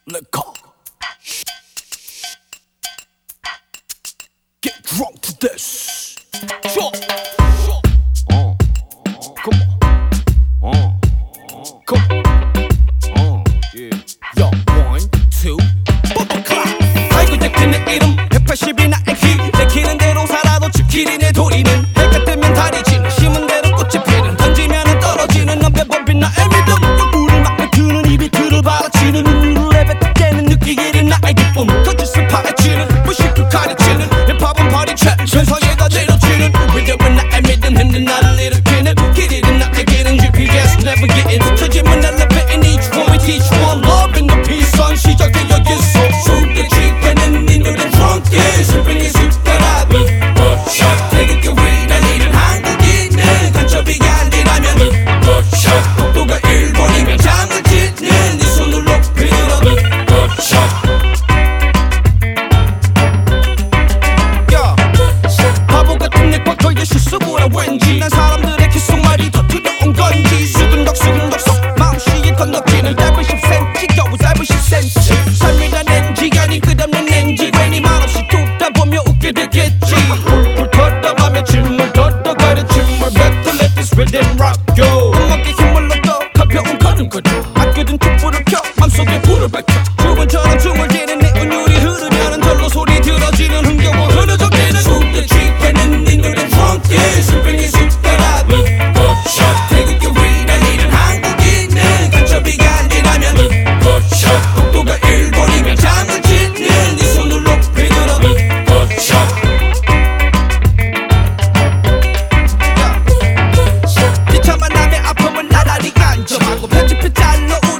Let go. Get drunk to this. Sure. Come on. Come on. Yeah. Yo, 1, 2. Bubble clap. 알고 듣는 내 이름 180이 나의 키. 내키는 대로 살아도 지키리 내 도리는. 해가 뜨면 달이 지는 심은 대로 꽃이 피는. 던지면 떨어지는 넘겨버린 나의 믿음. 물을 막 뱉는 입이 들을 받아치는. 눈물을 내뱉을 때는 느끼기는 나의 기쁨. 거짓을 파헤치는 무식을 가르치는 힙합은 파리채 세상에다 내려치는. 믿음은 나의 믿음 힘든 나를 일으키는. 길이는 나의 길은 GPS never getting. 터지면 엘리베이팅 each one we teach one love in the peace sun 시작해 여기서. 숨게 지게는 네 노래 drunk yeah 슬픔이 숟가락 샷 태극기 위 날리는 한국인은 간첩이 아니라면 속도가 일본이면 잠을 짓는 네 손을 높이 들어 야 바보 같은 내 꽉걸려 실수구나 왠지. 난 사람들의 귓속말이 더 두려운 건지. 수근덕 속 마음씨에 건너뛰는 짧은 10cm 겨우 짧은 10cm. 삶이란 엔지가 끝없는 엔지. 괜히 말없이 툭다 보며 웃게 되겠지. 훌훌 걷다가며 질문 걷다가려 침을 뱉어 let this rhythm rock you. 음악에 힘을 얻어 가벼운 걸음걸이. 아껴둔 촛불을 켜 맘속에 불을 밝혀. 주문처럼 춤을 지는 내 운율이 흐르면은 절로 소리 들어지는 흥겨워 흐느적이는. 숨겨 쥐게는 네 노래 drunk yeah 술병이 숟가락 샷 태극기 위 날리는 한국인은 간첩이 아니라면 속도가 일본이면 잠을 짓는 네 손을 높이 들어 비참한 남의 아픔은 나란히 간접하고 편집해 잘로